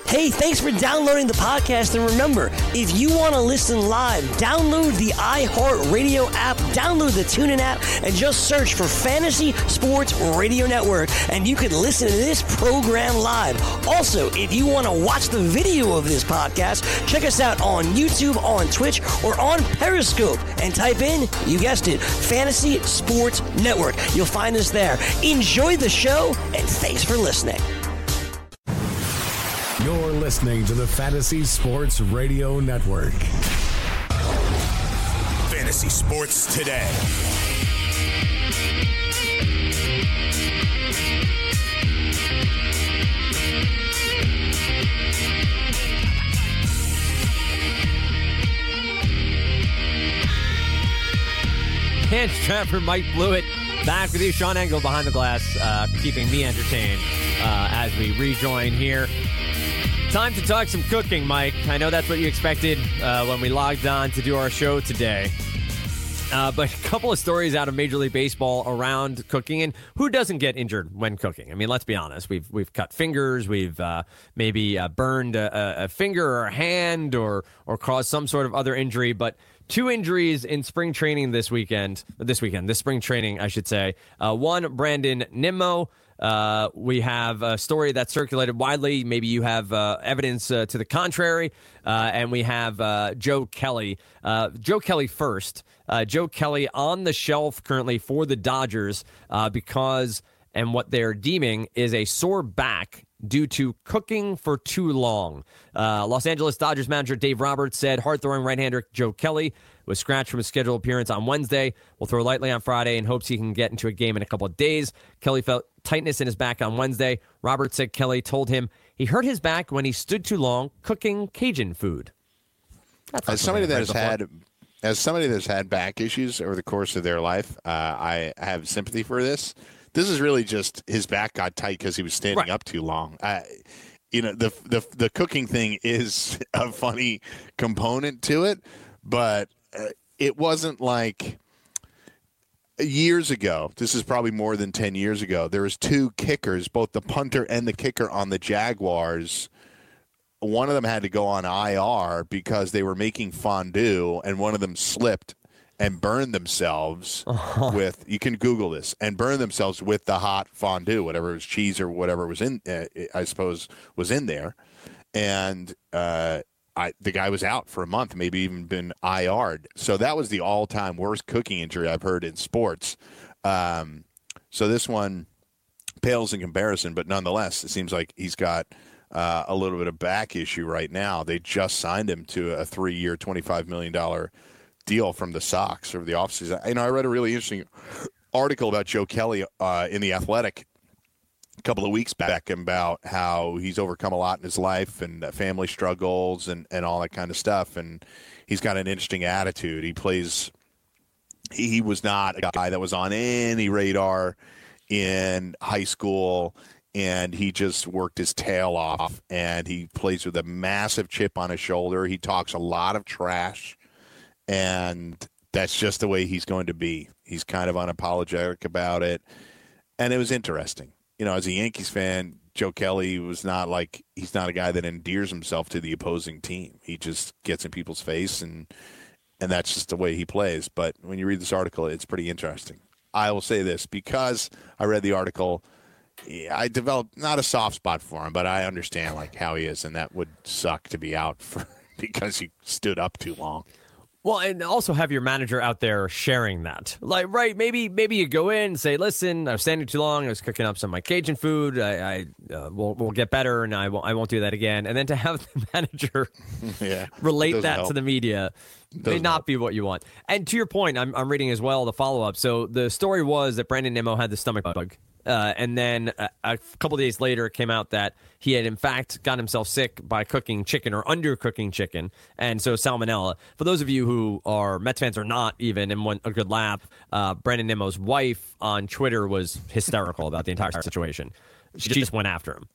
Hey, thanks for downloading the podcast. And remember, if you want to listen live, download the iHeartRadio app, download the TuneIn app, and just search for Fantasy Sports Radio Network, and you can listen to this program live. Also, if you want to watch the video of this podcast, check us out on YouTube, on Twitch, or on Periscope, and type in, you guessed it, Fantasy Sports Network. You'll find us there. Enjoy the show, and thanks for listening. You're listening to the Fantasy Sports Radio Network. Fantasy Sports Today. Hans Trapper, Mike Blewett, back with you. Sean Engel behind the glass, keeping me entertained as we rejoin here. Time to talk some cooking, Mike. I know that's what you expected when we logged on to do our show today. But a couple of stories out of Major League Baseball around cooking, and who doesn't get injured when cooking? I mean, let's be honest. We've cut fingers, we've maybe burned a finger or a hand, or caused some sort of other injury. But 2 injuries in spring training this spring training, I should say. One, Brandon Nimmo. We have a story that circulated widely. Maybe you have evidence to the contrary. And we have Joe Kelly. Joe Kelly first. Joe Kelly on the shelf currently for the Dodgers because, and what they're deeming is a sore back due to cooking for too long. Los Angeles Dodgers manager Dave Roberts said hard-throwing right-hander Joe Kelly was scratched from his scheduled appearance on Wednesday. Will throw lightly on Friday and hopes he can get into a game in a couple of days. Kelly felt tightness in his back on Wednesday. Roberts said Kelly told him he hurt his back when he stood too long cooking Cajun food. As somebody that's had back issues over the course of their life, I have sympathy for this. This is really just his back got tight because he was standing up too long. The cooking thing is a funny component to it, but it wasn't like years ago. This is probably more than 10 years ago. There was 2 kickers, both the punter and the kicker on the Jaguars. One of them had to go on IR because they were making fondue, and one of them slipped and burned themselves with, you can Google this, and burned themselves with the hot fondue, whatever it was, cheese or whatever was in, I suppose, was in there. And the guy was out for a month, maybe even been IR'd. So that was the all-time worst cooking injury I've heard in sports. So this one pales in comparison, but nonetheless, it seems like he's got a little bit of back issue right now. They just signed him to a 3-year, $25 million deal from the Sox over the offseason. I read a really interesting article about Joe Kelly in The Athletic a couple of weeks back about how he's overcome a lot in his life and family struggles and all that kind of stuff. And he's got an interesting attitude. He was not a guy that was on any radar in high school, and he just worked his tail off, and he plays with a massive chip on his shoulder. He talks a lot of trash, and that's just the way he's going to be. He's kind of unapologetic about it, and it was interesting. As a Yankees fan, Joe Kelly was not like, he's not a guy that endears himself to the opposing team. He just gets in people's face, and that's just the way he plays. But when you read this article, it's pretty interesting. I will say this, because I read the article, I developed not a soft spot for him, but I understand how he is, and that would suck to be out because he stood up too long. Well, and also have your manager out there sharing that. Maybe you go in and say, listen, I was standing too long. I was cooking up some of my Cajun food. We'll get better, and I won't do that again. And then to have the manager relate that to the media may not be what you want. And to your point, I'm reading as well the follow-up. So the story was that Brandon Nimmo had the stomach bug. And then a couple of days later, it came out that he had, in fact, gotten himself sick by cooking chicken or undercooking chicken, and so salmonella. For those of you who are Mets fans or not even and want a good laugh, Brandon Nimmo's wife on Twitter was hysterical about the entire situation. She just went after him.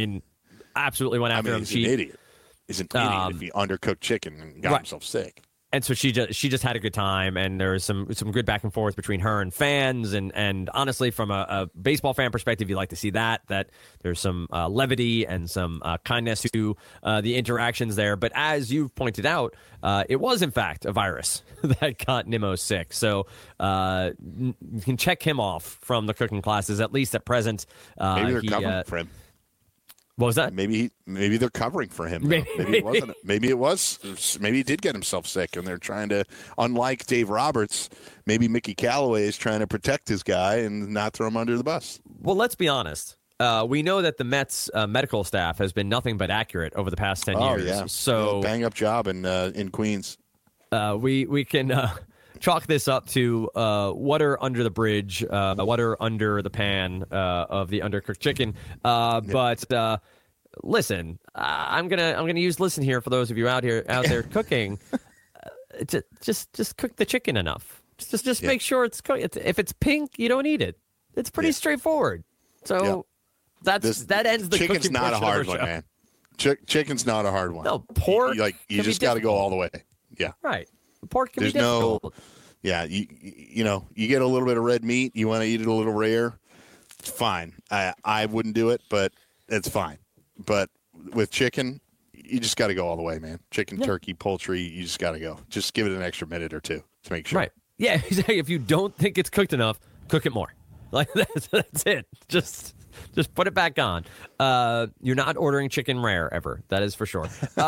Absolutely went after him. He's an idiot. He's an idiot if he undercooked chicken and got himself sick. And so she just had a good time, and there was some good back and forth between her and fans, and honestly, from a baseball fan perspective, you like to see that there's some levity and some kindness to the interactions there. But as you've pointed out, it was in fact a virus that got Nimmo sick. So you can check him off from the cooking classes, at least at present. Maybe they're covering for him. What was that? Maybe they're covering for him. Maybe it wasn't. Maybe it was. Maybe he did get himself sick, and they're trying to. Unlike Dave Roberts, maybe Mickey Callaway is trying to protect his guy and not throw him under the bus. Well, let's be honest. We know that the Mets medical staff has been nothing but accurate over the past 10 years. Yeah. So bang up job in Queens. We can chalk this up to water under the bridge, water under the pan of the undercooked chicken. But listen, I'm gonna use listen here for those of you out there cooking. Just cook the chicken enough. Just make sure it's cooked. If it's pink, you don't eat it. It's pretty straightforward. So that ends the chicken's cooking not a hard one, show. man. Chicken's not a hard one. No, pork. You just got to go all the way. Yeah, right. Pork can be difficult. You know, you get a little bit of red meat. You want to eat it a little rare. Fine. I wouldn't do it, but it's fine. But with chicken, you just got to go all the way, man. Chicken, turkey, poultry, you just got to go. Just give it an extra minute or two to make sure. Right. Yeah, exactly. If you don't think it's cooked enough, cook it more. Like that's it. Just put it back on. You're not ordering chicken rare ever. That is for sure.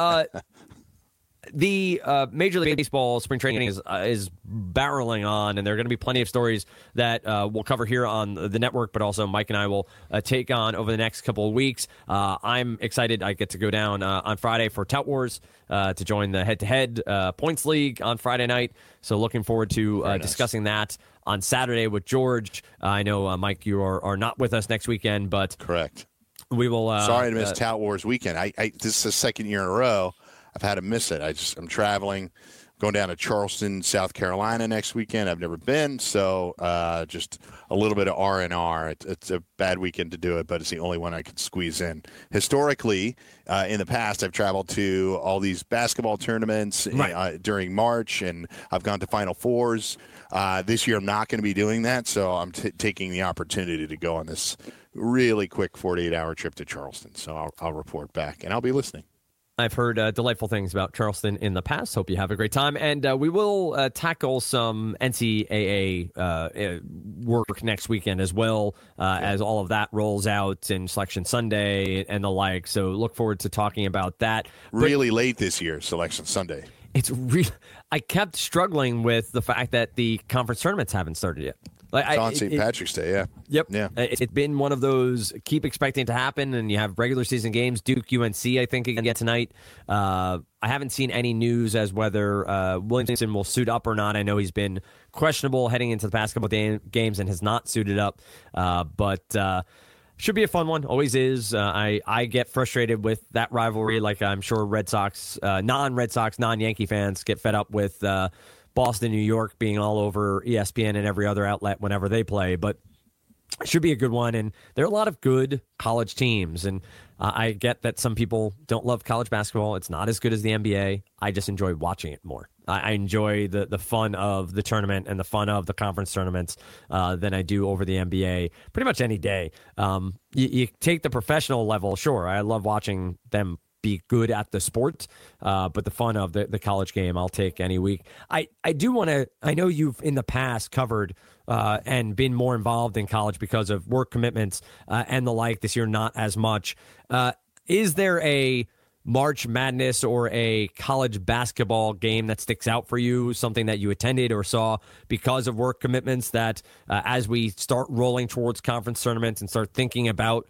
The Major League Baseball spring training is barreling on, and there are going to be plenty of stories that we'll cover here on the network, but also Mike and I will take on over the next couple of weeks. I'm excited. I get to go down on Friday for Tout Wars to join the head-to-head points league on Friday night. So looking forward to discussing that on Saturday with George. I know, Mike, you are not with us next weekend, but correct. We will. Sorry to miss Tout Wars weekend. This is the second year in a row I've had to miss it. I'm traveling, going down to Charleston, South Carolina next weekend. I've never been, so just a little bit of R&R. It's a bad weekend to do it, but it's the only one I could squeeze in. Historically, in the past, I've traveled to all these basketball tournaments during March, and I've gone to Final Fours. This year, I'm not going to be doing that, so I'm taking the opportunity to go on this really quick 48-hour trip to Charleston. So I'll report back, and I'll be listening. I've heard delightful things about Charleston in the past. Hope you have a great time. And we will tackle some NCAA work next weekend as well as all of that rolls out in Selection Sunday and the like. So look forward to talking about that. Really late this year, Selection Sunday. It's I kept struggling with the fact that the conference tournaments haven't started yet. On St. Patrick's Day, yeah. Yep. Yeah. It's been one of those keep expecting it to happen, and you have regular season games. Duke, UNC, I think, again tonight. I haven't seen any news as whether Williamson will suit up or not. I know he's been questionable heading into the past couple of games and has not suited up. But should be a fun one. Always is. I get frustrated with that rivalry, like I'm sure Red Sox, non-Red Sox, non-Yankee fans get fed up with Boston, New York being all over ESPN and every other outlet whenever they play, but it should be a good one. And there are a lot of good college teams, and I get that some people don't love college basketball. It's not as good as the NBA. I just enjoy watching it more. I enjoy the fun of the tournament and the fun of the conference tournaments than I do over the NBA pretty much any day. You take the professional level, sure, I love watching them be good at the sport, but the fun of the college game I'll take any week. I do want to, I know you've in the past covered and been more involved in college because of work commitments and the like. This year, not as much. Is there a March Madness or a college basketball game that sticks out for you, something that you attended or saw because of work commitments that as we start rolling towards conference tournaments and start thinking about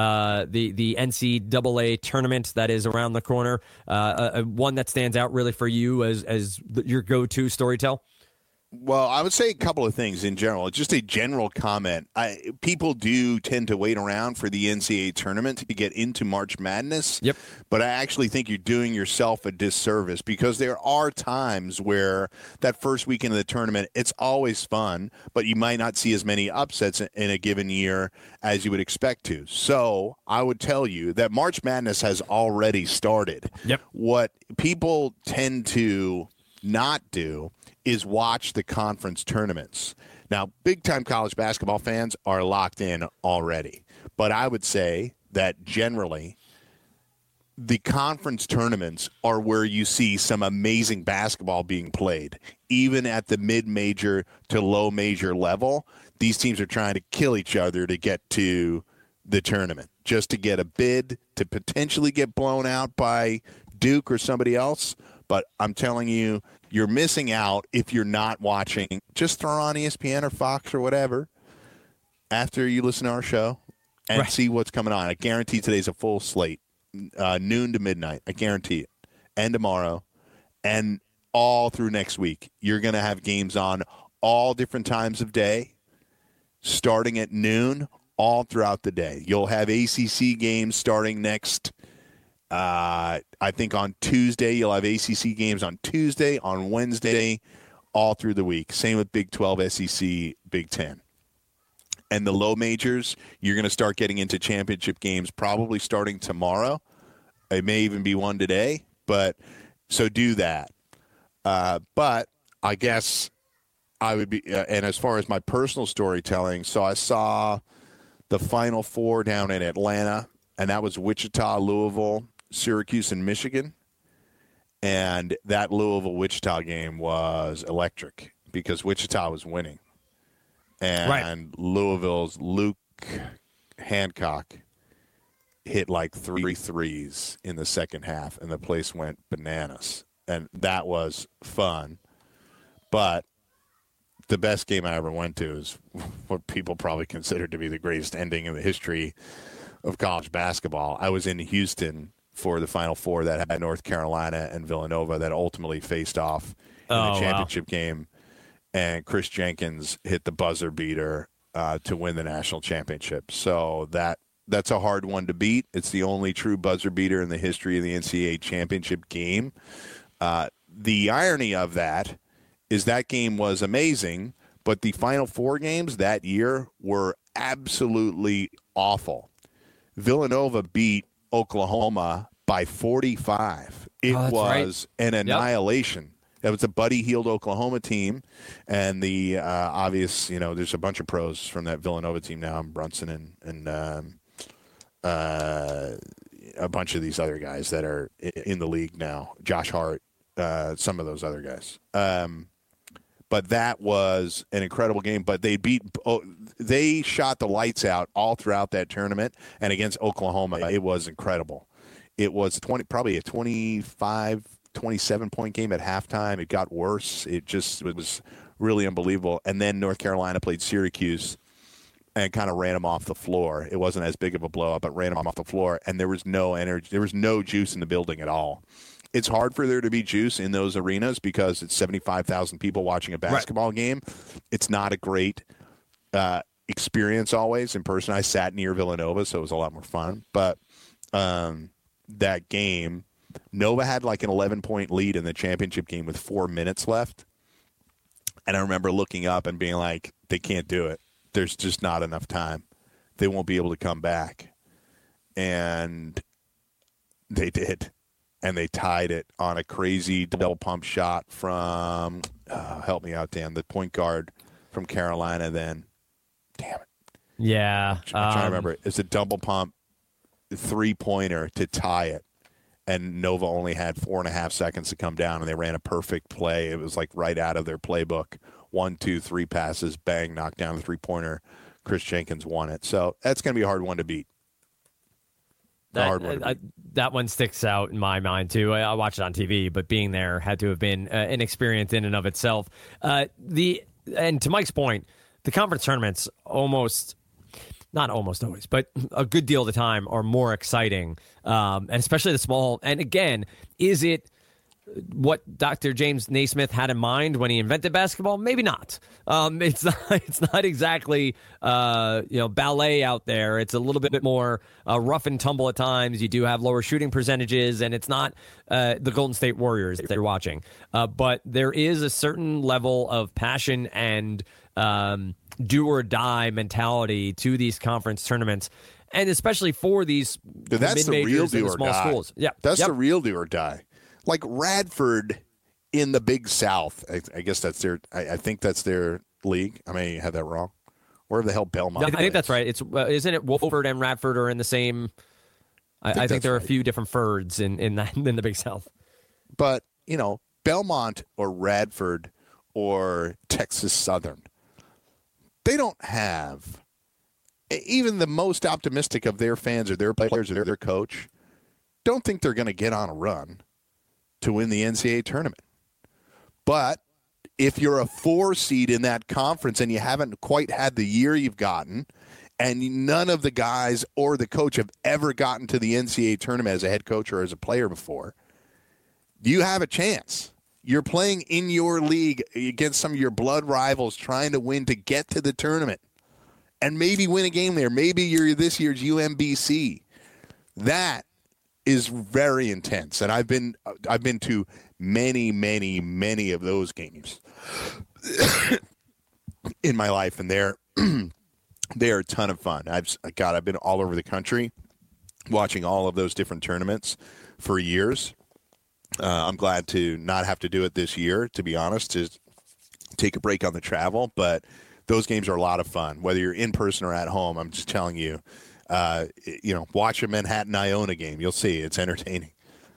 the NCAA tournament that is around the corner, one that stands out really for you as your go-to storytell? Well, I would say a couple of things in general. Just a general comment. People do tend to wait around for the NCAA tournament to get into March Madness. Yep. But I actually think you're doing yourself a disservice because there are times where that first weekend of the tournament, it's always fun, but you might not see as many upsets in a given year as you would expect to. So I would tell you that March Madness has already started. Yep. What people tend to not do is watch the conference tournaments. Now, big-time college basketball fans are locked in already. But I would say that generally the conference tournaments are where you see some amazing basketball being played. Even at the mid-major to low-major level, these teams are trying to kill each other to get to the tournament, just to get a bid to potentially get blown out by Duke or somebody else. But I'm telling you, you're missing out if you're not watching. Just throw on ESPN or Fox or whatever after you listen to our show and see what's coming on. I guarantee today's a full slate, noon to midnight. I guarantee it. And tomorrow and all through next week. You're going to have games on all different times of day, starting at noon, all throughout the day. You'll have ACC games starting next I think on Tuesday. You'll have ACC games on Tuesday, on Wednesday, all through the week. Same with Big 12, SEC, Big 10. And the low majors, you're going to start getting into championship games probably starting tomorrow. It may even be one today, but so do that. But I guess I would be, and as far as my personal storytelling, so I saw the Final Four down in Atlanta, and that was Wichita, Louisville, Syracuse, and Michigan. And that Louisville-Wichita game was electric because Wichita was winning. And Louisville's Luke Hancock hit like 3 threes in the second half, and the place went bananas. And that was fun. But the best game I ever went to is what people probably consider to be the greatest ending in the history of college basketball. I was in Houston for the Final Four that had North Carolina and Villanova that ultimately faced off in the championship game. And Chris Jenkins hit the buzzer beater to win the national championship. So that's a hard one to beat. It's the only true buzzer beater in the history of the NCAA championship game. The irony of that is that game was amazing, but the Final Four games that year were absolutely awful. Villanova beat Oklahoma by 45. It was an annihilation. It was a Buddy Hield Oklahoma team, and the obvious, there's a bunch of pros from that Villanova team now, Brunson and a bunch of these other guys that are in the league now, Josh Hart, some of those other guys. But that was an incredible game. But they shot the lights out all throughout that tournament, and against Oklahoma, it was incredible. It was probably a 27-point game at halftime. It got worse. It was really unbelievable. And then North Carolina played Syracuse and kind of ran them off the floor. It wasn't as big of a blowout, but ran them off the floor, and there was no energy. There was no juice in the building at all. It's hard for there to be juice in those arenas because it's 75,000 people watching a basketball game. It's not a great experience always in person. I sat near Villanova, so it was a lot more fun. But that game, Nova had like an 11-point lead in the championship game with 4 minutes left. And I remember looking up and being like, they can't do it. There's just not enough time. They won't be able to come back. And they did. And they tied it on a crazy double pump shot from, help me out, Dan, the point guard from Carolina then. Damn it. Yeah. I'm trying to remember. It's a double pump 3-pointer to tie it. And Nova only had 4.5 seconds to come down, and they ran a perfect play. It was like right out of their playbook. 1, 2, 3 passes, bang, knocked down the 3-pointer. Chris Jenkins won it. So that's going to be a hard one to beat. That one sticks out in my mind, too. I watched it on TV, but being there had to have been an experience in and of itself. And to Mike's point, the conference tournaments not almost always, but a good deal of the time are more exciting, and especially the small. And again, is it what Dr. James Naismith had in mind when he invented basketball? Maybe not. It's not exactly ballet out there. It's a little bit more rough and tumble at times. You do have lower shooting percentages, and it's not the Golden State Warriors that you're watching. But there is a certain level of passion and do or die mentality to these conference tournaments, and especially for these that's the real do or small die. Schools. Yeah, that's the real do or die. Like Radford in the Big South. I guess that's their. I think that's their league. I may have that wrong. Where the hell Belmont? I think that's right. It's isn't it Wolford and Radford are in the same? I think there are a few different Fords in the Big South. But Belmont or Radford or Texas Southern, they don't have even the most optimistic of their fans or their players or their coach. Don't think they're going to get on a run to win the NCAA tournament. But if you're a 4 seed in that conference and you haven't quite had the year you've gotten, and none of the guys or the coach have ever gotten to the NCAA tournament as a head coach or as a player before, you have a chance. You're playing in your league against some of your blood rivals trying to win to get to the tournament and maybe win a game there. Maybe you're this year's UMBC. That is very intense, and I've been to many of those games in my life, and they're a ton of fun. I've been all over the country watching all of those different tournaments for years. I'm glad to not have to do it this year, to be honest, to take a break on the travel, but those games are a lot of fun, whether you're in person or at home. I'm just telling you. Watch a Manhattan Iona game. You'll see it's entertaining.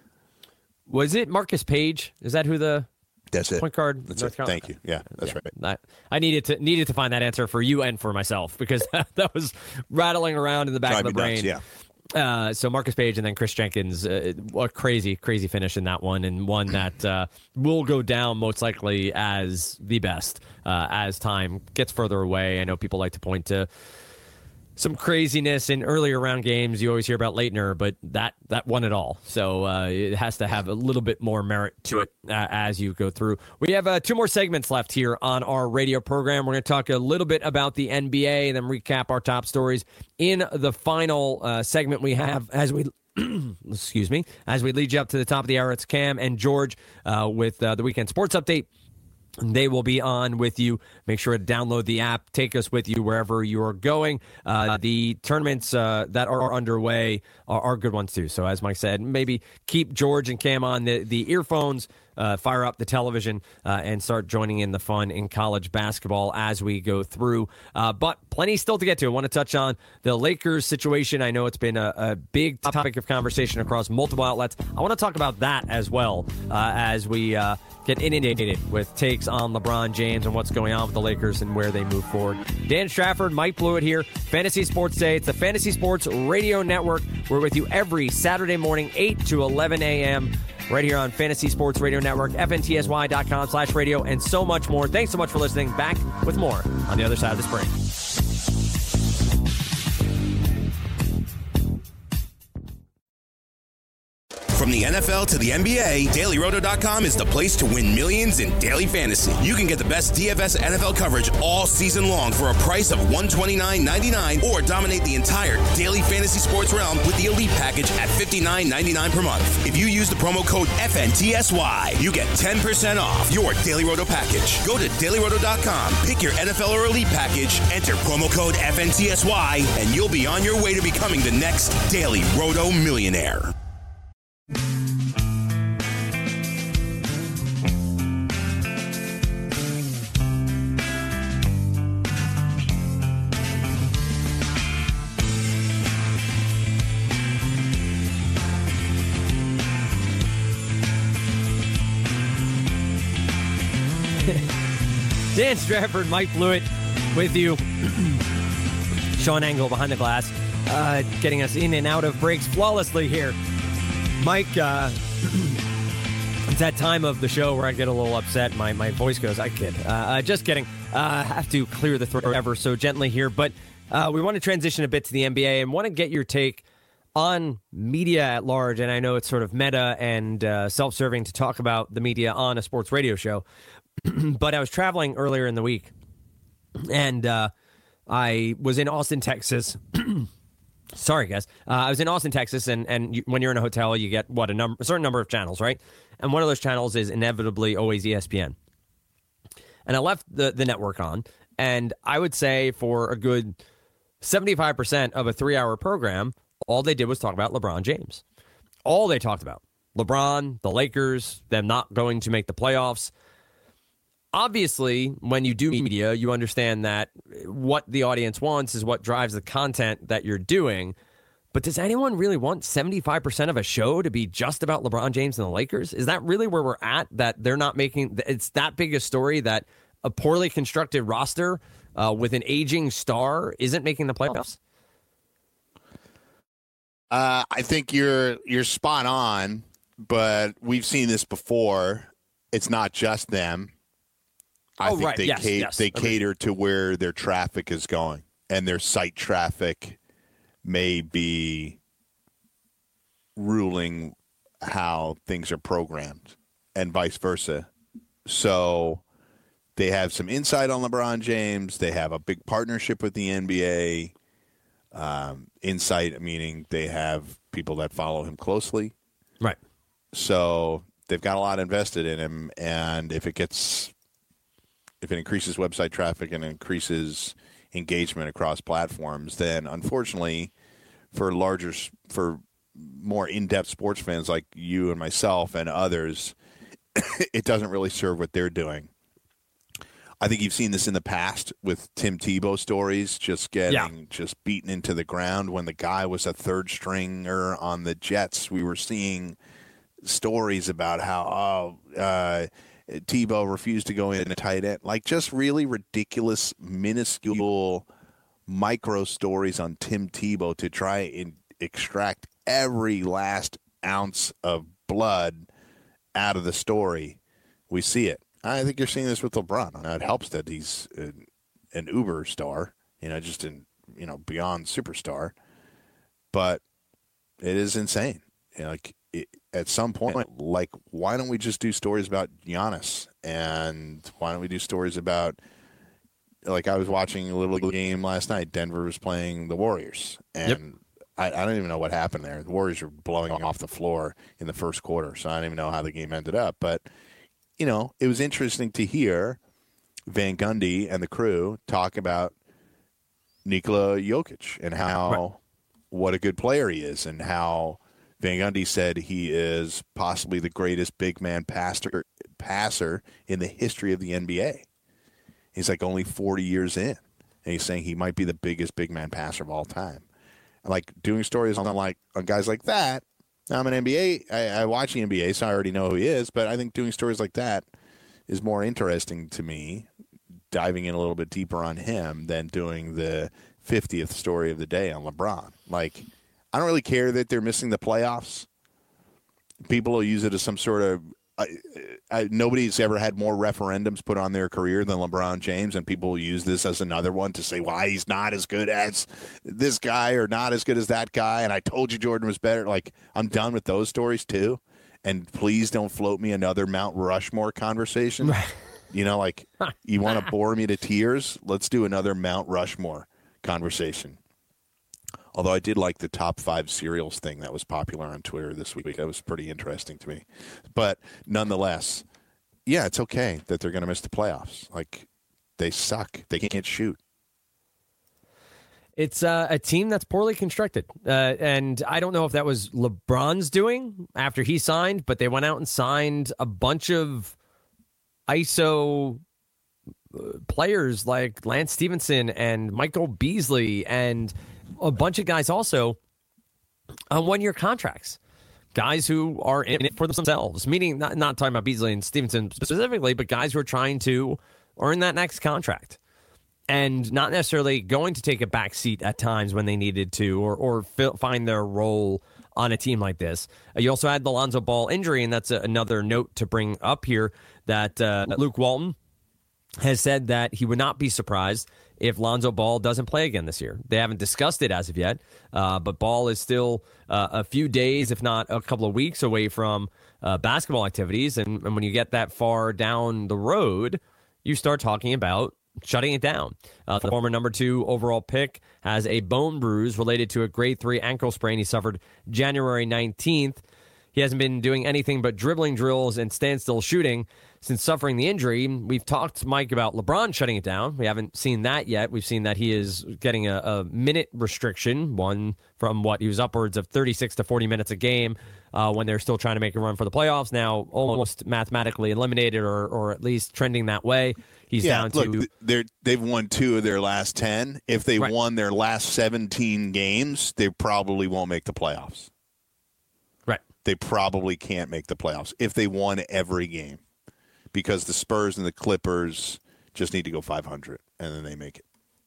Was it Marcus Page? Is that who that's it. Point guard? That's it. Thank you. Yeah, that's right. I needed to find that answer for you and for myself because that was rattling around in the back of the brain. Yeah. So Marcus Page and then Chris Jenkins, a crazy finish in that one, and one that will go down most likely as the best as time gets further away. I know people like to point to some craziness in earlier round games. You always hear about Leitner, but that won it all. So it has to have a little bit more merit to it as you go through. We have 2 more segments left here on our radio program. We're going to talk a little bit about the NBA and then recap our top stories in the final segment we have as we excuse me, as we lead you up to the top of the hour. It's Cam and George with the Weekend Sports Update. They will be on with you. Make sure to download the app. Take us with you wherever you are going. The tournaments that are underway are good ones, too. So as Mike said, maybe keep George and Cam on the earphones, fire up the television, and start joining in the fun in college basketball as we go through. But plenty still to get to. I want to touch on the Lakers situation. I know it's been a big topic of conversation across multiple outlets. I want to talk about that as well as we get inundated with takes on LeBron James and what's going on with the Lakers and where they move forward. Dan Strafford, Mike Blewett here. Fantasy Sports Day. It's the Fantasy Sports Radio Network. We're with you every Saturday morning, 8 to 11 a.m., right here on Fantasy Sports Radio Network, FNTSY.com/radio, and so much more. Thanks so much for listening. Back with more on the other side of this break. From the NFL to the NBA, DailyRoto.com is the place to win millions in daily fantasy. You can get the best DFS NFL coverage all season long for a price of $129.99 or dominate the entire daily fantasy sports realm with the Elite Package at $59.99 per month. If you use the promo code FNTSY, you get 10% off your Daily Roto package. Go to DailyRoto.com, pick your NFL or Elite Package, enter promo code FNTSY, and you'll be on your way to becoming the next Daily Roto millionaire. Dan Strafford, Mike Blewett with you. Sean Engel behind the glass, getting us in and out of breaks flawlessly here. Mike, it's that time of the show where I get a little upset. My voice goes, I kid. Just kidding. I have to clear the throat ever so gently here. But we want to transition a bit to the NBA and want to get your take on media at large. And I know it's sort of meta and self-serving to talk about the media on a sports radio show. But I was traveling earlier in the week, and I was in Austin, Texas. Sorry, guys. I was in Austin, Texas, and when you're in a hotel, you get, a certain number of channels, right? And one of those channels is inevitably always ESPN. And I left the network on, and I would say for a good 75% of a 3-hour program, all they did was talk about LeBron James. All they talked about LeBron, the Lakers, them not going to make the playoffs. Obviously, when you do media, you understand that what the audience wants is what drives the content that you're doing. But does anyone really want 75% of a show to be just about LeBron James and the Lakers? Is that really where we're at, that they're not making, it's that big a story that a poorly constructed roster with an aging star isn't making the playoffs? I think you're spot on, but we've seen this before. It's not just them. I think they cater to where their traffic is going, and their site traffic may be ruling how things are programmed, and vice versa. So they have some insight on LeBron James. They have a big partnership with the NBA. Insight meaning they have people that follow him closely. Right. So they've got a lot invested in him, and if it increases website traffic and increases engagement across platforms, then unfortunately for more in-depth sports fans like you and myself and others, it doesn't really serve what they're doing. I think you've seen this in the past with Tim Tebow stories, just beaten into the ground. When the guy was a third stringer on the Jets, we were seeing stories about how Tebow refused to go in a tight end. Like, just really ridiculous, minuscule micro stories on Tim Tebow to try and extract every last ounce of blood out of the story. We see it. I think you're seeing this with LeBron. Now, it helps that he's an uber star, just beyond superstar. But it is insane. At some point, why don't we just do stories about Giannis? And why don't we do stories about, I was watching a little game last night. Denver was playing the Warriors. And I don't even know what happened there. The Warriors were blowing off the floor in the first quarter, so I don't even know how the game ended up. But it was interesting to hear Van Gundy and the crew talk about Nikola Jokic and what a good player he is, and how Van Gundy said he is possibly the greatest big man passer in the history of the NBA. He's only 40 years in, and he's saying he might be the biggest big man passer of all time. And doing stories on guys like that. Now, I'm an NBA. I watch the NBA, so I already know who he is. But I think doing stories like that is more interesting to me, diving in a little bit deeper on him, than doing the 50th story of the day on LeBron. I don't really care that they're missing the playoffs. People will use it as some sort of nobody's ever had more referendums put on their career than LeBron James, and people will use this as another one to say why he's not as good as this guy or not as good as that guy, and I told you Jordan was better. I'm done with those stories too, and please don't float me another Mount Rushmore conversation. You want to bore me to tears? Let's do another Mount Rushmore conversation. Although I did like the top 5 cereals thing that was popular on Twitter this week. That was pretty interesting to me. But nonetheless, yeah, it's okay that they're going to miss the playoffs. They suck. They can't shoot. It's a team that's poorly constructed. And I don't know if that was LeBron's doing after he signed, but they went out and signed a bunch of ISO players like Lance Stevenson and Michael Beasley and a bunch of guys also on one-year contracts. Guys who are in it for themselves, meaning not talking about Beasley and Stevenson specifically, but guys who are trying to earn that next contract and not necessarily going to take a back seat at times when they needed to or find their role on a team like this. You also had the Lonzo Ball injury, and that's another note to bring up here, that Luke Walton has said that he would not be surprised if Lonzo Ball doesn't play again this year. They haven't discussed it as of yet, but Ball is still a few days, if not a couple of weeks away from basketball activities. And when you get that far down the road, you start talking about shutting it down. The former number 2 overall pick has a bone bruise related to a grade 3 ankle sprain he suffered January 19th. He hasn't been doing anything but dribbling drills and standstill shooting since suffering the injury. We've talked, Mike, about LeBron shutting it down. We haven't seen that yet. We've seen that he is getting a minute restriction, one from what he was upwards of 36 to 40 minutes a game when they're still trying to make a run for the playoffs. Now almost mathematically eliminated or at least trending that way. He's down to... They've won 2 of their last 10. If they won their last 17 games, they probably won't make the playoffs. Right. They probably can't make the playoffs if they won every game, because the Spurs and the Clippers just need to go 500, and then they make it.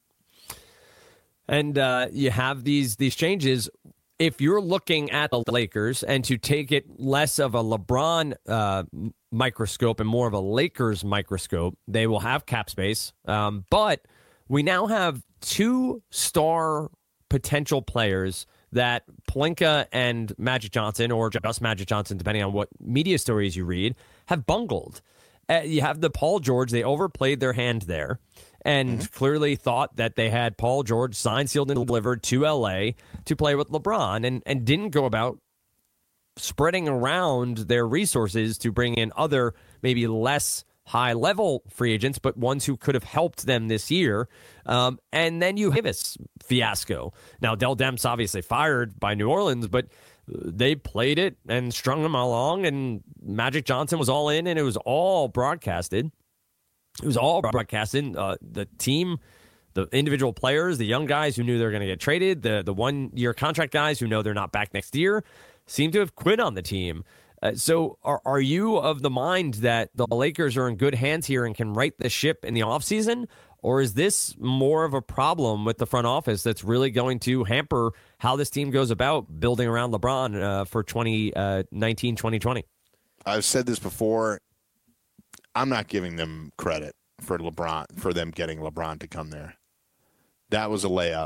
And you have these changes. If you're looking at the Lakers, and to take it less of a LeBron microscope and more of a Lakers microscope, they will have cap space. But we now have 2 star potential players that Pelinka and Magic Johnson, or just Magic Johnson, depending on what media stories you read, have bungled. You have the Paul George. They overplayed their hand there and clearly thought that they had Paul George signed, sealed, and delivered to L.A. to play with LeBron and didn't go about spreading around their resources to bring in other, maybe less high-level free agents, but ones who could have helped them this year. And then you have this fiasco. Now, Dell Demps obviously fired by New Orleans, but they played it and strung them along, and Magic Johnson was all in, and it was all broadcasted. It was all broadcasted. The team, the individual players, the young guys who knew they were going to get traded, the one-year contract guys who know they're not back next year, seem to have quit on the team. So are you of the mind that the Lakers are in good hands here and can right the ship in the offseason? Or is this more of a problem with the front office that's really going to hamper how this team goes about building around LeBron for 2019, 2020? I've said this before. I'm not giving them credit for them getting LeBron to come there. That was a layup.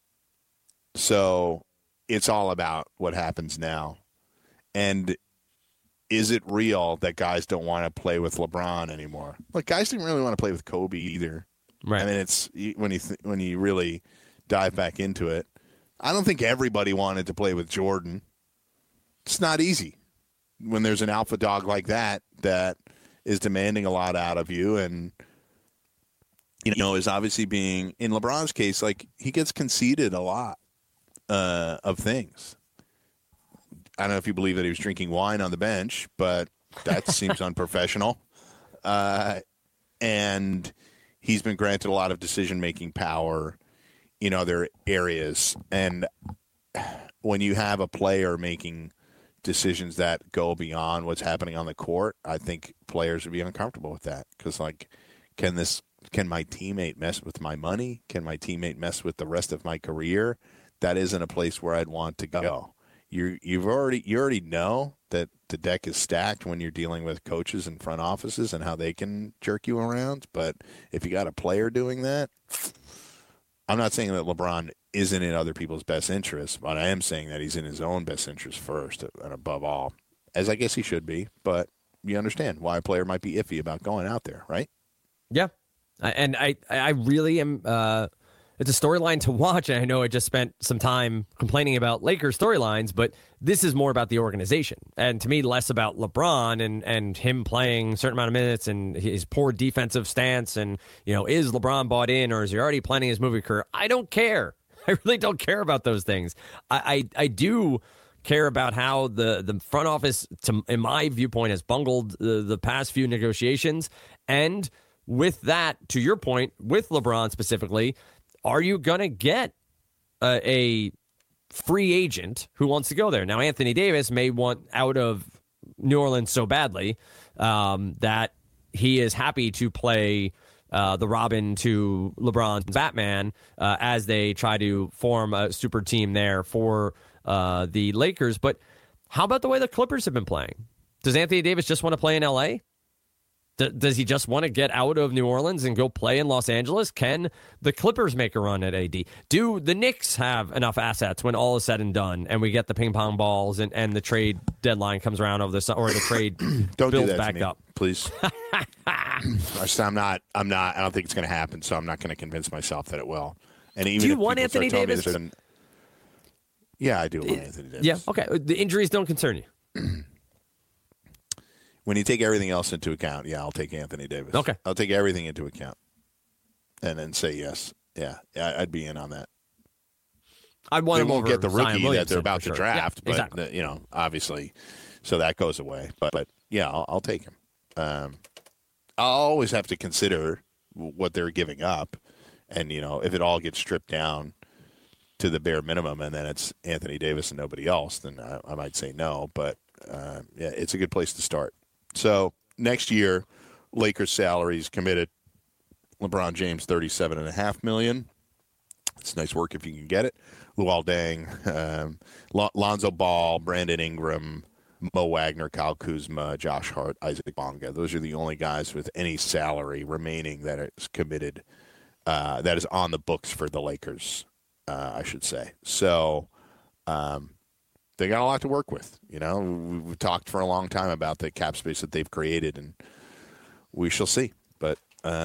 So it's all about what happens now. And is it real that guys don't want to play with LeBron anymore? Like, guys didn't really want to play with Kobe either. Right. I mean, it's when you really dive back into it. I don't think everybody wanted to play with Jordan. It's not easy when there's an alpha dog like that is demanding a lot out of you, and is obviously being, in LeBron's case, like, he gets conceded a lot of things. I don't know if you believe that he was drinking wine on the bench, but that seems unprofessional. And he's been granted a lot of decision-making power in other areas. And when you have a player making decisions that go beyond what's happening on the court, I think players would be uncomfortable with that. Because, like, can my teammate mess with my money? Can my teammate mess with the rest of my career? That isn't a place where I'd want to go. You already know that the deck is stacked when you're dealing with coaches and front offices and how they can jerk you around. But if you got a player doing that, I'm not saying that LeBron isn't in other people's best interests, but I am saying that he's in his own best interest first and above all, as I guess he should be. But you understand why a player might be iffy about going out there, right? Yeah. And I really am it's a storyline to watch, and I know I just spent some time complaining about Lakers storylines, but this is more about the organization, and to me, less about LeBron and him playing a certain amount of minutes and his poor defensive stance, and, is LeBron bought in, or is he already planning his movie career? I don't care. I really don't care about those things. I do care about how the front office, in my viewpoint, has bungled the past few negotiations, and with that, to your point, with LeBron specifically, are you going to get a free agent who wants to go there? Now, Anthony Davis may want out of New Orleans so badly that he is happy to play the Robin to LeBron's Batman as they try to form a super team there for the Lakers. But how about the way the Clippers have been playing? Does Anthony Davis just want to play in L.A.? Does he just want to get out of New Orleans and go play in Los Angeles? Can the Clippers make a run at AD? Do the Knicks have enough assets when all is said and done and we get the ping pong balls and the trade deadline comes around over the or the trade don't builds do that back to me, up? Please. I'm not. I don't think it's going to happen, so I'm not going to convince myself that it will. And even do you if want Anthony Davis? Yeah, I do want Anthony Davis. Yeah, okay. The injuries don't concern you. when you take everything else into account, I'll take Anthony Davis. Okay. I'll take everything into account and then say yes. Yeah, I'd be in on that. I'd want they him won't over get the rookie Zion that Williamson, they're about for to sure. draft, Yeah, exactly. but obviously, so that goes away. But yeah, I'll take him. I'll always have to consider what they're giving up, and if it all gets stripped down to the bare minimum, and then it's Anthony Davis and nobody else, then I might say no. But it's a good place to start. So next year, Lakers salaries committed. LeBron James, $37.5 million. It's nice work if you can get it. Luol Deng, Lonzo Ball, Brandon Ingram, Mo Wagner, Kyle Kuzma, Josh Hart, Isaac Bonga. Those are the only guys with any salary remaining that is committed, that is on the books for the Lakers, I should say. So they got a lot to work with. We've talked for a long time about the cap space that they've created, and we shall see. But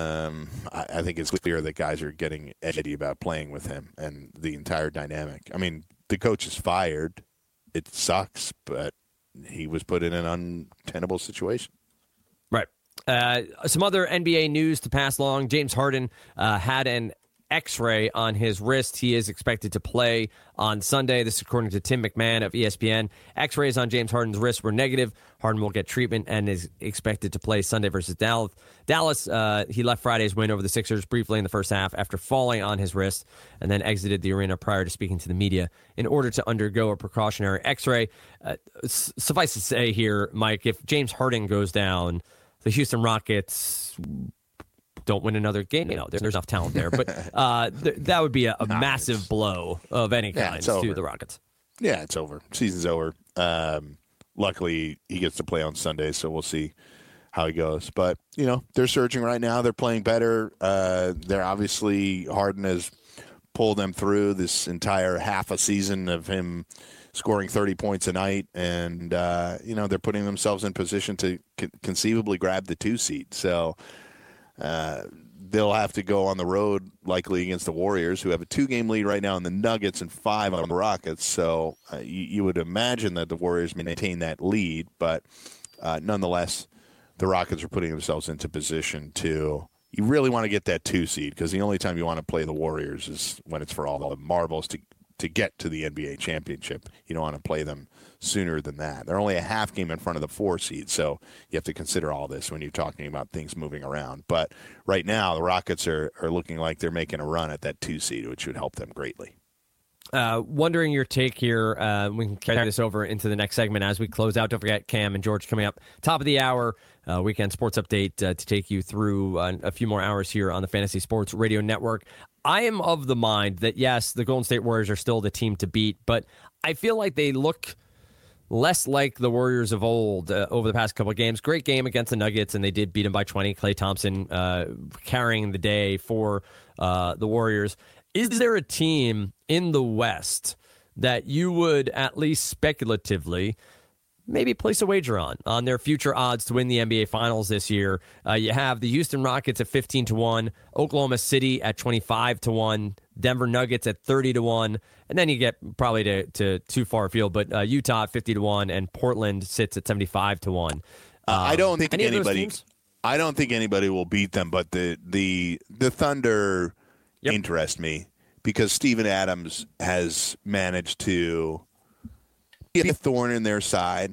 I think it's clear that guys are getting edgy about playing with him and the entire dynamic. I mean, the coach is fired. It sucks, but he was put in an untenable situation. Right. Some other NBA news to pass along. James Harden had an X-ray on his wrist. He is expected to play on Sunday. This is according to Tim McMahon of ESPN. X-rays on James Harden's wrist were negative. Harden will get treatment and is expected to play Sunday versus Dallas. He left Friday's win over the Sixers briefly in the first half after falling on his wrist and then exited the arena prior to speaking to the media in order to undergo a precautionary X-ray. Suffice to say here, Mike, if James Harden goes down, the Houston Rockets don't win another game. There's enough talent there, but that would be a massive blow of any kind to the Rockets. Yeah, it's over. Season's over. Luckily, he gets to play on Sunday, so we'll see how he goes. But, they're surging right now. They're playing better. They're obviously, Harden has pulled them through this entire half a season of him scoring 30 points a night. And, they're putting themselves in position to conceivably grab the 2 seed. So, they'll have to go on the road, likely against the Warriors, who have a 2-game lead right now on the Nuggets and 5 on the Rockets. So you would imagine that the Warriors maintain that lead, but nonetheless, the Rockets are putting themselves into position to. You really want to get that 2 seed because the only time you want to play the Warriors is when it's for all the marbles to get to the NBA championship. You don't want to play them sooner than that. They're only a half game in front of the 4 seed, so you have to consider all this when you're talking about things moving around. But right now, the Rockets are looking like they're making a run at that 2 seed, which would help them greatly. Wondering your take here. We can carry this over into the next segment as we close out. Don't forget Cam and George coming up. Top of the hour, weekend sports update to take you through a few more hours here on the Fantasy Sports Radio Network. I am of the mind that, yes, the Golden State Warriors are still the team to beat, but I feel like they look less like the Warriors of old over the past couple of games. Great game against the Nuggets, and they did beat them by 20. Klay Thompson carrying the day for the Warriors. Is there a team in the West that you would at least speculatively maybe place a wager on their future odds to win the NBA Finals this year? You have the Houston Rockets at 15-1, Oklahoma City at 25-1, Denver Nuggets at 30-1, and then you get probably to too far afield, but Utah at 50-1, and Portland sits at 75-1. I don't think anybody. I don't think anybody will beat them, but the Thunder interest me because Steven Adams has managed to get a thorn in their side.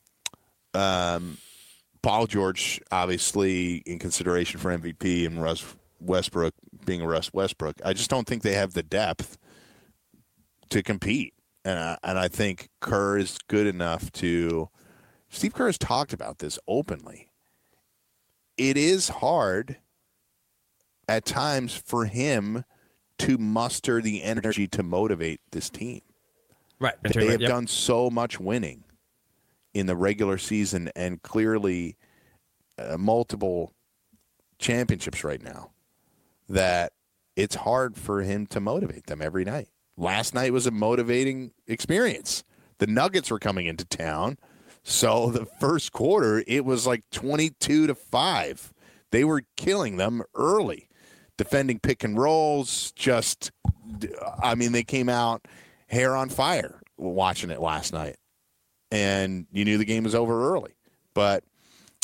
Paul George, obviously, in consideration for MVP, and Russ Westbrook being Russ Westbrook. I just don't think they have the depth to compete. And I think Kerr is good enough to – Steve Kerr has talked about this openly. It is hard at times for him to muster the energy to motivate this team. Right. They have done so much winning in the regular season and clearly multiple championships right now that it's hard for him to motivate them every night. Last night was a motivating experience. The Nuggets were coming into town, so the first quarter it was like 22-5. They were killing them early, defending pick and rolls. They came out hair on fire watching it last night. And you knew the game was over early. But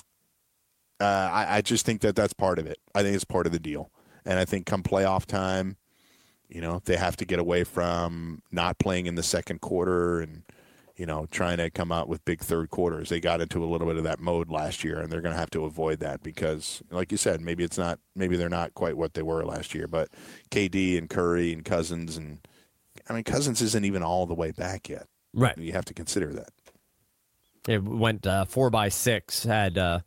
I just think that's part of it. I think it's part of the deal. And I think come playoff time, they have to get away from not playing in the second quarter and, trying to come out with big third quarters. They got into a little bit of that mode last year, and they're going to have to avoid that because, like you said, maybe they're not quite what they were last year. But KD and Curry and Cousins Cousins isn't even all the way back yet. Right. You have to consider that. It went 4x6, had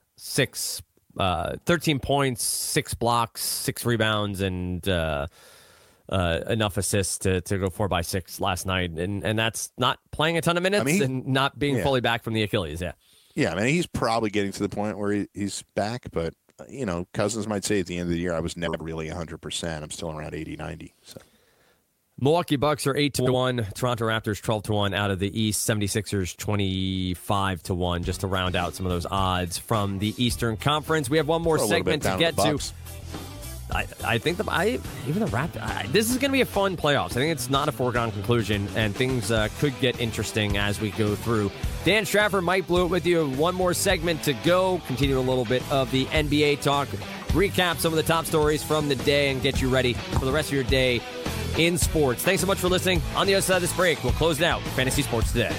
13 points, 6 blocks, 6 rebounds, and enough assists to go 4x6 last night. And that's not playing a ton of minutes and not being fully back from the Achilles. Yeah. Yeah, he's probably getting to the point where he's back, but, Cousins might say at the end of the year, I was never really 100%. I'm still around 80, 90. So. Milwaukee Bucks are 8-1. Toronto Raptors 12-1 out of the East. 76ers 25-1. Just to round out some of those odds from the Eastern Conference. We have one more segment to get to. I think even the Raptors. This is going to be a fun playoffs. I think it's not a foregone conclusion, and things could get interesting as we go through. Dan Strafford, Mike Blewett with you. One more segment to go. Continue a little bit of the NBA talk. Recap some of the top stories from the day and get you ready for the rest of your day in sports. Thanks so much for listening. On the other side of this break, we'll close it out with Fantasy Sports Today.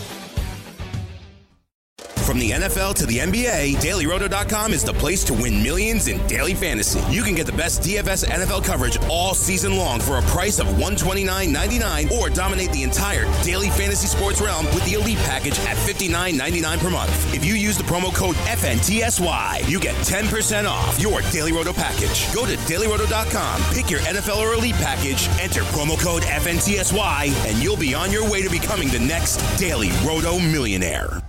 From the NFL to the NBA, DailyRoto.com is the place to win millions in daily fantasy. You can get the best DFS NFL coverage all season long for a price of $129.99 or dominate the entire daily fantasy sports realm with the Elite Package at $59.99 per month. If you use the promo code FNTSY, you get 10% off your Daily Roto package. Go to DailyRoto.com, pick your NFL or Elite Package, enter promo code FNTSY, and you'll be on your way to becoming the next Daily Roto millionaire.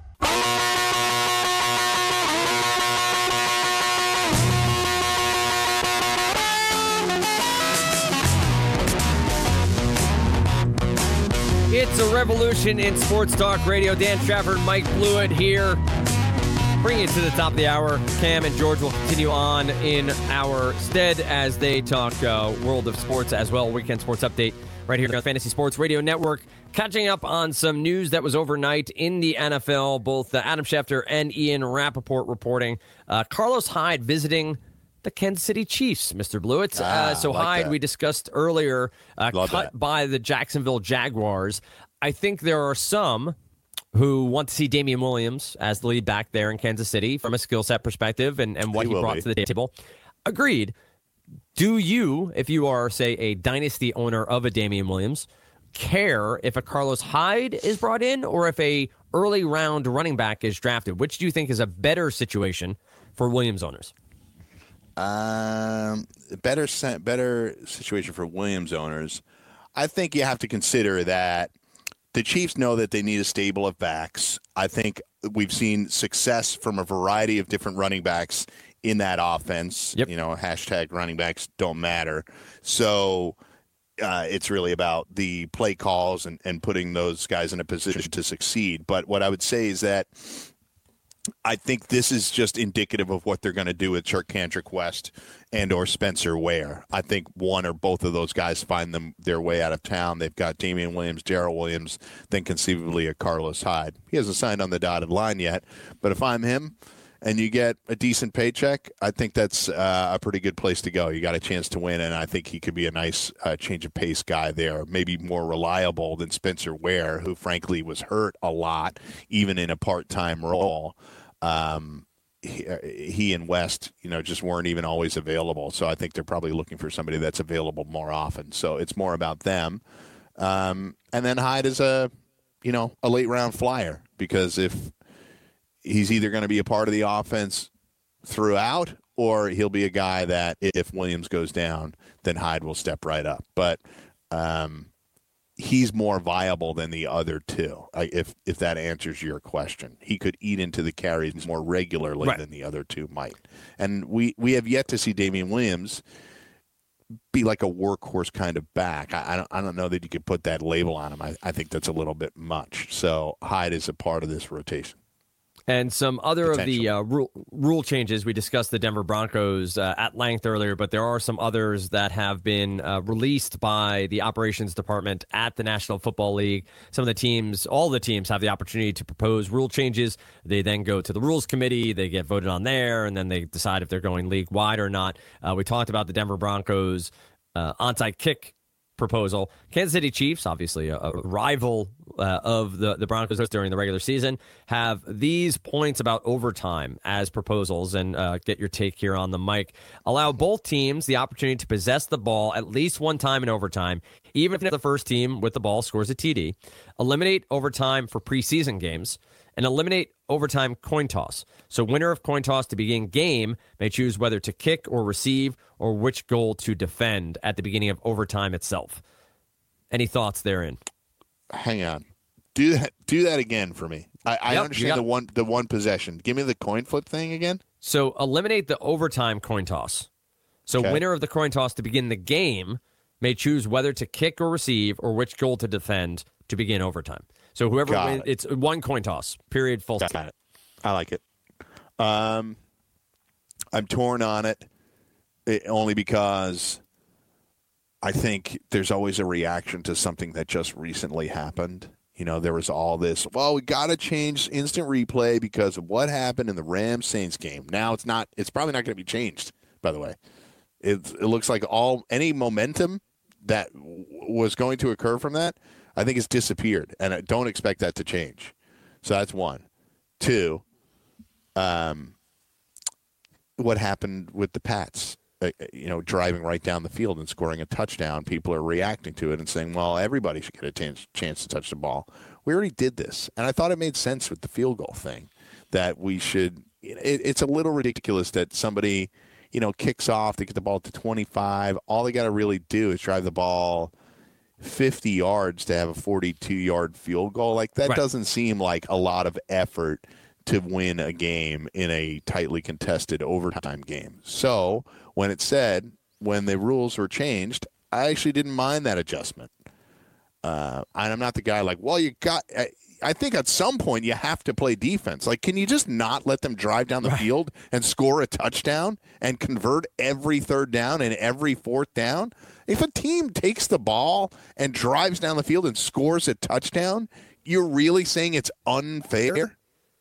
It's a revolution in sports talk radio. Dan Strafford, Mike Blewett here. Bring it to the top of the hour. Cam and George will continue on in our stead as they talk world of sports as well. Weekend sports update right here on Fantasy Sports Radio Network. Catching up on some news that was overnight in the NFL. Both Adam Schefter and Ian Rappaport reporting. Carlos Hyde visiting the Kansas City Chiefs, Mr. Blewett. Hyde, we discussed earlier, cut by the Jacksonville Jaguars. I think there are some who want to see Damian Williams as the lead back there in Kansas City from a skill set perspective and what he brought to the table. Agreed. Do you, if you are, say, a dynasty owner of a Damian Williams, care if a Carlos Hyde is brought in or if a early round running back is drafted? Which do you think is a better situation for Williams owners? Better situation for Williams owners. I think you have to consider that the Chiefs know that they need a stable of backs. I think we've seen success from a variety of different running backs in that offense. Yep. Hashtag running backs don't matter. So it's really about the play calls and putting those guys in a position to succeed. But what I would say is that I think this is just indicative of what they're going to do with Charcandrick West and or Spencer Ware. I think one or both of those guys find their way out of town. They've got Damian Williams, Darrell Williams, then conceivably a Carlos Hyde. He hasn't signed on the dotted line yet, but if I'm him and you get a decent paycheck, I think that's a pretty good place to go. You got a chance to win, and I think he could be a nice change of pace guy there, maybe more reliable than Spencer Ware, who frankly was hurt a lot, even in a part-time role. He and West, just weren't even always available. So I think they're probably looking for somebody that's available more often. So it's more about them. And then Hyde is a late round flyer, because if he's either going to be a part of the offense throughout, or he'll be a guy that if Williams goes down, then Hyde will step right up. But he's more viable than the other two, if that answers your question. He could eat into the carries more regularly than the other two might. And we have yet to see Damian Williams be like a workhorse kind of back. I don't know that you could put that label on him. I think that's a little bit much. So Hyde is a part of this rotation. And some other of the rule changes, we discussed the Denver Broncos at length earlier, but there are some others that have been released by the operations department at the National Football League. Some of the teams, all the teams, have the opportunity to propose rule changes. They then go to the rules committee, they get voted on there, and then they decide if they're going league-wide or not. We talked about the Denver Broncos onside kick proposal. Kansas City Chiefs, obviously a rival of the Broncos during the regular season, have these points about overtime as proposals, and get your take here on the mic. Allow both teams the opportunity to possess the ball at least one time in overtime, even if the first team with the ball scores a TD. Eliminate overtime for preseason games, and eliminate overtime coin toss. So winner of coin toss to begin game may choose whether to kick or receive or which goal to defend at the beginning of overtime itself. Any thoughts therein? Hang on. Do that again for me. I understand the one possession. Give me the coin flip thing again. So eliminate the overtime coin toss. So winner of the coin toss to begin the game may choose whether to kick or receive or which goal to defend to begin overtime. So whoever wins, it's one coin toss, period, full stop. Got it. I like it. I'm torn on it only because I think there's always a reaction to something that just recently happened. You know, there was all this, well, we got to change instant replay because of what happened in the Rams-Saints game. Now it's probably not going to be changed, by the way. It looks like any momentum that was going to occur from that, I think it's disappeared, and I don't expect that to change. So that's one. Two, what happened with the Pats? Driving right down the field and scoring a touchdown. People are reacting to it and saying, well, everybody should get a chance to touch the ball. We already did this, and I thought it made sense with the field goal thing that we should – it's a little ridiculous that somebody, kicks off, they get the ball to 25. All they got to really do is drive the ball – 50 yards to have a 42-yard field goal. Like that doesn't seem like a lot of effort to win a game in a tightly contested overtime game. So when the rules were changed, I actually didn't mind that adjustment. And I'm not the guy like, well, I think at some point you have to play defense. Like, can you just not let them drive down the field and score a touchdown and convert every third down and every fourth down? If a team takes the ball and drives down the field and scores a touchdown, you're really saying it's unfair?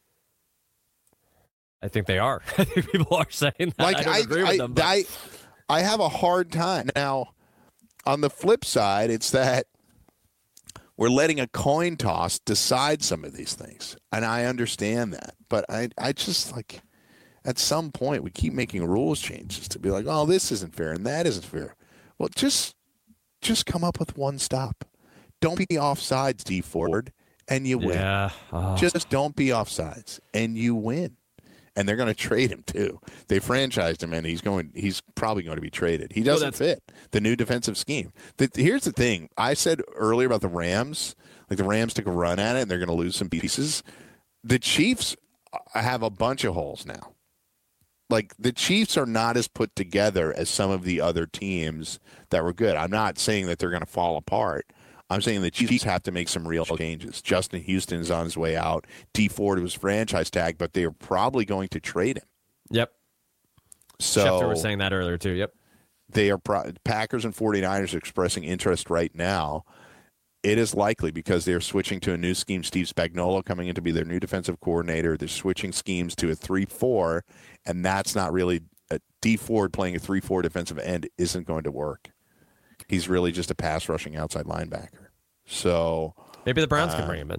I think they are. I think people are saying that. Like, I don't agree with them. But... I have a hard time. Now, on the flip side, it's that we're letting a coin toss decide some of these things. And I understand that. But I just, like, at some point, we keep making rules changes to be like, oh, this isn't fair and that isn't fair. Well, just come up with one stop. Don't be offsides, D Ford, and you win. Yeah. Oh. Just don't be offsides, and you win. And they're going to trade him too. They franchised him, and he's probably going to be traded. He doesn't fit the new defensive scheme. Here's the thing. I said earlier about the Rams, like the Rams took a run at it, and they're going to lose some pieces. The Chiefs have a bunch of holes now. Like, the Chiefs are not as put together as some of the other teams that were good. I'm not saying that they're going to fall apart. I'm saying the Chiefs have to make some real changes. Justin Houston is on his way out. D Ford was franchise tag, but they are probably going to trade him. Yep. So Schefter was saying that earlier, too. Yep. They are Packers and 49ers are expressing interest right now. It is likely because they're switching to a new scheme. Steve Spagnuolo coming in to be their new defensive coordinator. They're switching schemes to a 3-4, and that's not really D Ford playing a 3-4 defensive end isn't going to work. He's really just a pass rushing outside linebacker. So maybe the Browns can bring him in.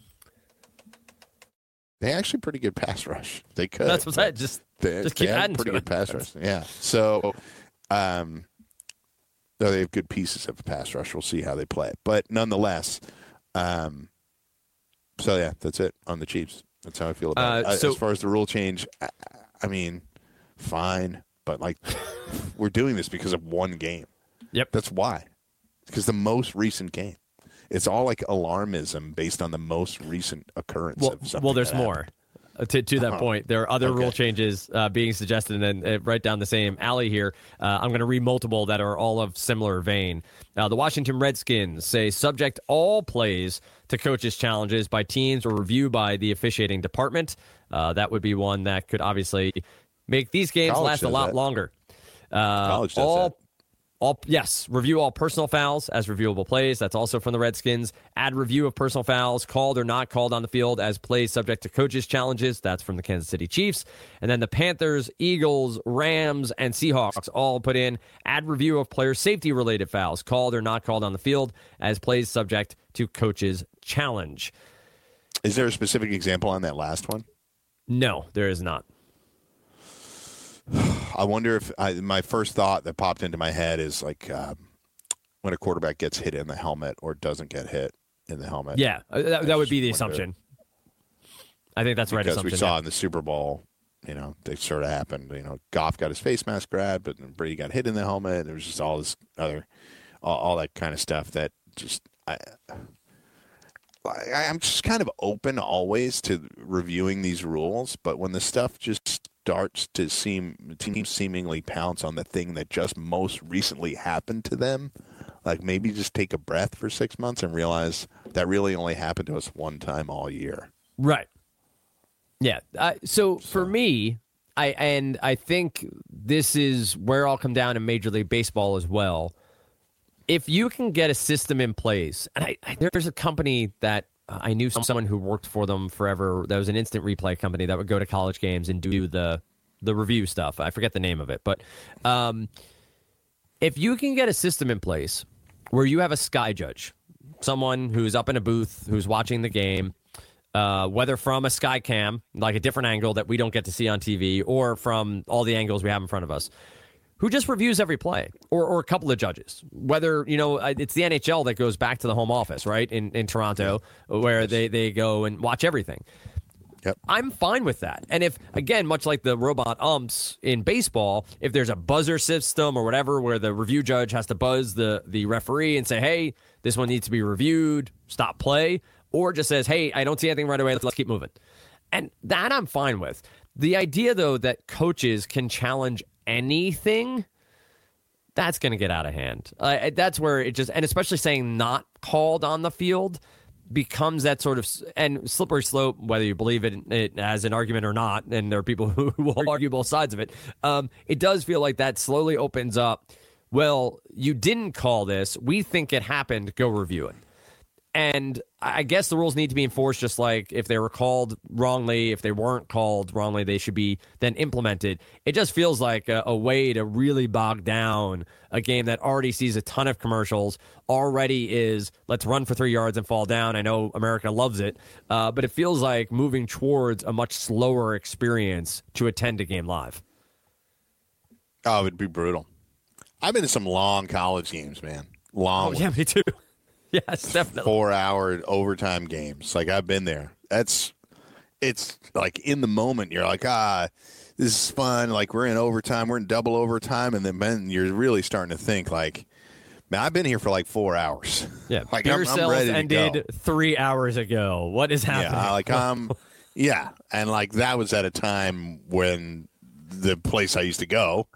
They actually pretty good pass rush. They could. That's what I just keep adding pretty to good pass rush. Yeah. So though they have good pieces of a pass rush. We'll see how they play. But nonetheless, so yeah, that's it on the Chiefs. That's how I feel about it. As far as the rule change, I mean, fine. But, like, we're doing this because of one game. Yep. That's why. Because the most recent game. It's all like alarmism based on the most recent occurrence of something. Well, there's more. to that point, there are other rule changes being suggested, and right down the same alley here. I'm going to read multiple that are all of similar vein. The Washington Redskins say subject all plays to coaches' challenges by teams or review by the officiating department. That would be one that could obviously make these games last a lot longer. College does that. Review all personal fouls as reviewable plays. That's also from the Redskins. Add review of personal fouls called or not called on the field as plays subject to coaches' challenges. That's from the Kansas City Chiefs. And then the Panthers, Eagles, Rams, and Seahawks all put in add review of player safety-related fouls called or not called on the field as plays subject to coaches' challenge. Is there a specific example on that last one? No, there is not. I wonder if my first thought that popped into my head is like when a quarterback gets hit in the helmet or doesn't get hit in the helmet. Yeah, that would be the assumption. I think that's right. Because we saw in the Super Bowl, they sort of happened. Goff got his face mask grabbed, but Brady got hit in the helmet. There was just all this all that kind of stuff that just I'm just kind of open always to reviewing these rules, but when the stuff just starts to teams seemingly pounce on the thing that just most recently happened to them, like maybe just take a breath for 6 months and realize that really only happened to us one time all year. Right. Yeah. So for me, I think this is where I'll come down in Major League Baseball as well. If you can get a system in place, and there's a company that I knew someone who worked for them forever. That was an instant replay company that would go to college games and do the review stuff. I forget the name of it. But if you can get a system in place where you have a sky judge, someone who's up in a booth, who's watching the game, whether from a sky cam, like a different angle that we don't get to see on TV, or from all the angles we have in front of us, who just reviews every play, or a couple of judges. Whether, it's the NHL that goes back to the home office, right, in Toronto, where they go and watch everything. Yep. I'm fine with that. And if, again, much like the robot umps in baseball, if there's a buzzer system or whatever where the review judge has to buzz the referee and say, hey, this one needs to be reviewed, stop play, or just says, hey, I don't see anything right away, let's keep moving. And that I'm fine with. The idea, though, that coaches can challenge anything, that's going to get out of hand. That's where it just, and especially saying not called on the field, becomes that sort of, and slippery slope, whether you believe it as an argument or not, and there are people who will argue both sides of it, it does feel like that slowly opens up, well, you didn't call this, we think it happened, go review it. And I guess the rules need to be enforced, just like if they were called wrongly, if they weren't called wrongly, they should be then implemented. It just feels like a way to really bog down a game that already sees a ton of commercials, already is, let's run for 3 yards and fall down. I know America loves it, but it feels like moving towards a much slower experience to attend a game live. Oh, it would be brutal. I've been to some long college games, man. Long ones. Yeah, me too. Yes, definitely. 4-hour overtime games. Like, I've been there. It's like in the moment, you're like, this is fun. Like, we're in overtime. We're in double overtime. And then you're really starting to think, like, man, I've been here for like 4 hours. Yeah. Like, I'm ready to ended go. 3 hours ago. What is happening? Yeah. And like, that was at a time when the place I used to go,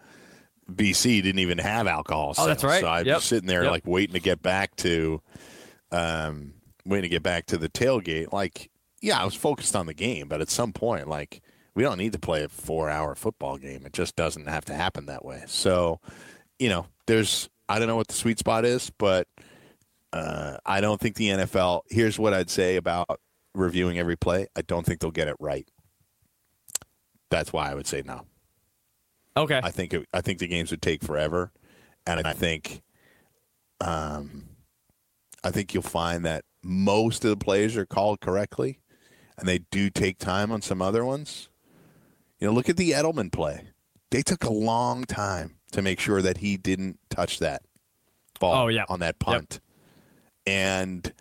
BC, didn't even have alcohol sales. Oh, that's right. So I was sitting there like waiting to get back to the tailgate. Like, yeah, I was focused on the game, but at some point, like, we don't need to play a 4-hour football game. It just doesn't have to happen that way. So, I don't know what the sweet spot is, but I don't think the NFL, here's what I'd say about reviewing every play. I don't think they'll get it right. That's why I would say no. Okay. I think the games would take forever, and I think you'll find that most of the plays are called correctly, and they do take time on some other ones. Look at the Edelman play. They took a long time to make sure that he didn't touch that ball on that punt. Yep. And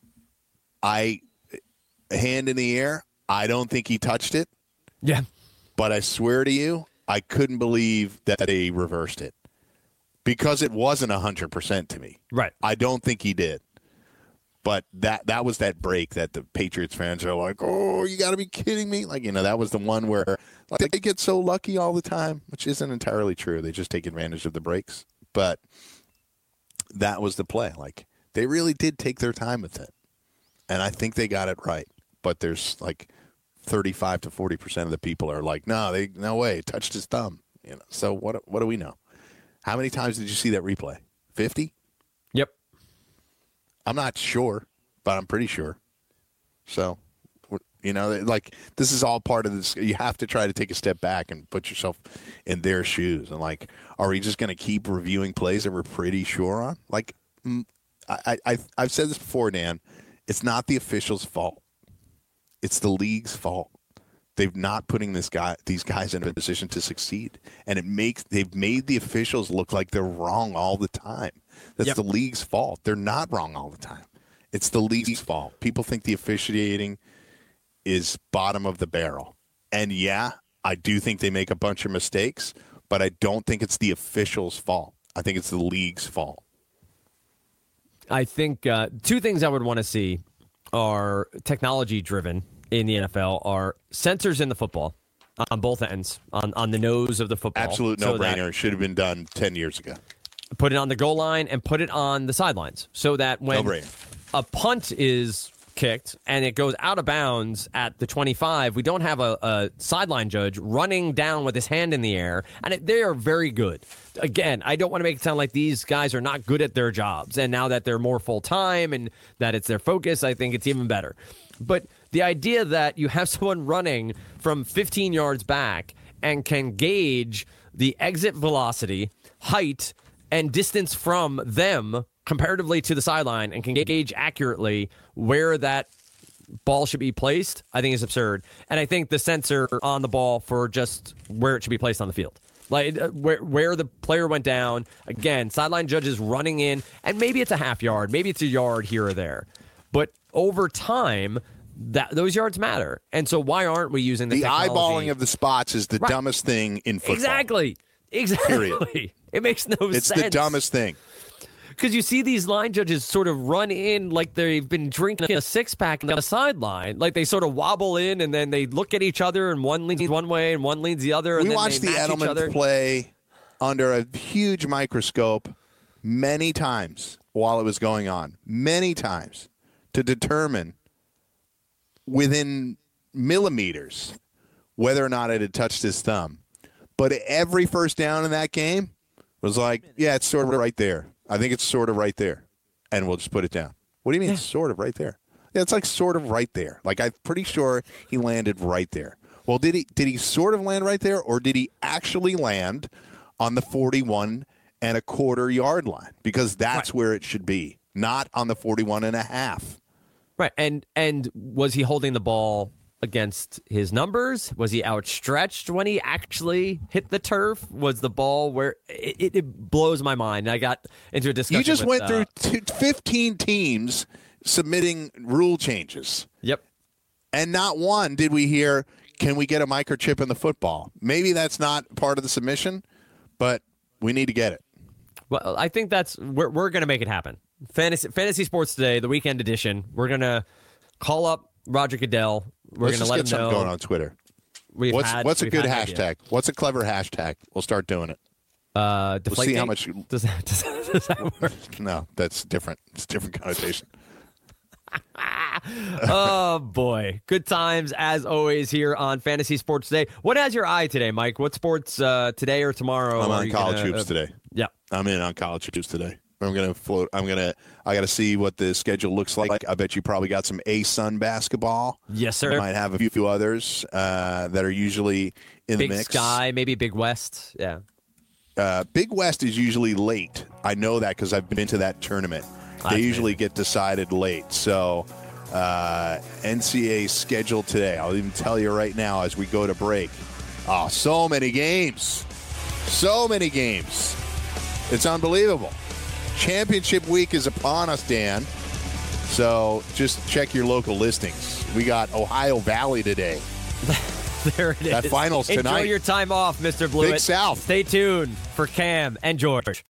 hand in the air, I don't think he touched it. Yeah. But I swear to you, I couldn't believe that they reversed it because it wasn't 100% to me. Right. I don't think he did. But that was that break that the Patriots fans are like, oh, you got to be kidding me. Like, that was the one where they get so lucky all the time, which isn't entirely true. They just take advantage of the breaks. But that was the play. Like, they really did take their time with it. And I think they got it right. But there's like 35 to 40% of the people are like, no way, touched his thumb. So what do we know? How many times did you see that replay? 50? Yep. I'm not sure, but I'm pretty sure. So, like, this is all part of this. You have to try to take a step back and put yourself in their shoes. And, like, are we just going to keep reviewing plays that we're pretty sure on? Like, I've said this before, Dan. It's not the officials' fault. It's the league's fault. They've not putting these guys in a position to succeed. And they've made the officials look like they're wrong all the time. That's the league's fault. They're not wrong all the time. It's the league's fault. People think the officiating is bottom of the barrel. And yeah, I do think they make a bunch of mistakes, but I don't think it's the officials' fault. I think it's the league's fault. I think two things I would want to see are technology-driven in the NFL are sensors in the football on both ends, on the nose of the football. Absolute no-brainer. Should have been done 10 years ago. Put it on the goal line and put it on the sidelines so that when a punt is kicked and it goes out of bounds at the 25, we don't have a sideline judge running down with his hand in the air, and they are very good. Again, I don't want to make it sound like these guys are not good at their jobs, and now that they're more full-time and that it's their focus, I think it's even better. But the idea that you have someone running from 15 yards back and can gauge the exit velocity, height, and distance from them comparatively to the sideline and can gauge accurately where that ball should be placed, I think is absurd. And I think the sensor on the ball for just where it should be placed on the field. Like where the player went down, again, sideline judges running in, and maybe it's a half yard, maybe it's a yard here or there. But over time, those yards matter. And so why aren't we using the technology? Eyeballing of the spots is the dumbest thing in football. Exactly. Period. It makes no sense. It's the dumbest thing. Because you see these line judges sort of run in like they've been drinking a six-pack on the sideline. Like they sort of wobble in and then they look at each other and one leans one way and one leans the other. And we watched the Edelman play under a huge microscope many times while it was going on. Many times to determine within millimeters whether or not it had touched his thumb. But every first down in that game was like, yeah, it's sort of right there. I think it's sort of right there. And we'll just put it down. What do you mean it's sort of right there? Yeah, it's like sort of right there. Like I'm pretty sure he landed right there. Well, did he sort of land right there, or did he actually land on the 41.25 yard line? Because that's where it should be, not on the 41.5. Right. And was he holding the ball against his numbers? Was he outstretched when he actually hit the turf? Was the ball where it blows my mind. I got into a discussion. You just went through 15 teams submitting rule changes. Yep. And not one did we hear, can we get a microchip in the football? Maybe that's not part of the submission, but we need to get it. Well, I think we're going to make it happen. Fantasy Sports Today, the weekend edition. We're going to call up Roger Goodell. We're going to let him know. Something going on Twitter. What's a good hashtag? Idea. What's a clever hashtag? We'll start doing it. We'll see how much. Does that work? No, that's different. It's a different connotation. Oh, boy. Good times, as always, here on Fantasy Sports Today. What has your eye today, Mike? What sports today or tomorrow? I'm on college hoops today. Yeah. I'm in on college hoops today. I'm going to float. I got to see what the schedule looks like. I bet you probably got some A-Sun basketball. Yes, sir. I might have a few others that are usually in the mix. Big Sky, maybe Big West. Yeah. Big West is usually late. I know that because I've been to that tournament. They usually get decided late. So NCAA schedule today. I'll even tell you right now as we go to break. Oh, so many games. So many games. It's unbelievable. Championship week is upon us, Dan. So just check your local listings. We got Ohio Valley today. There it is. That finals tonight. Enjoy your time off, Mr. Blewett. Big South. Stay tuned for Cam and George.